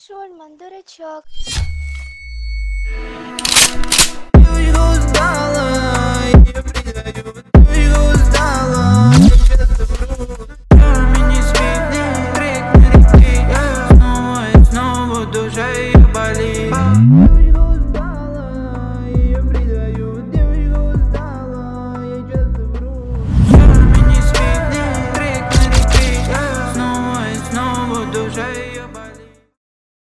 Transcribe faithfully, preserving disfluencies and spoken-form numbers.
Шульман, дурачок. Ты его сдала, я предаю. Ты его сдала, я заберу. Черный светлый крик на реке. Снова и снова душа ее болит.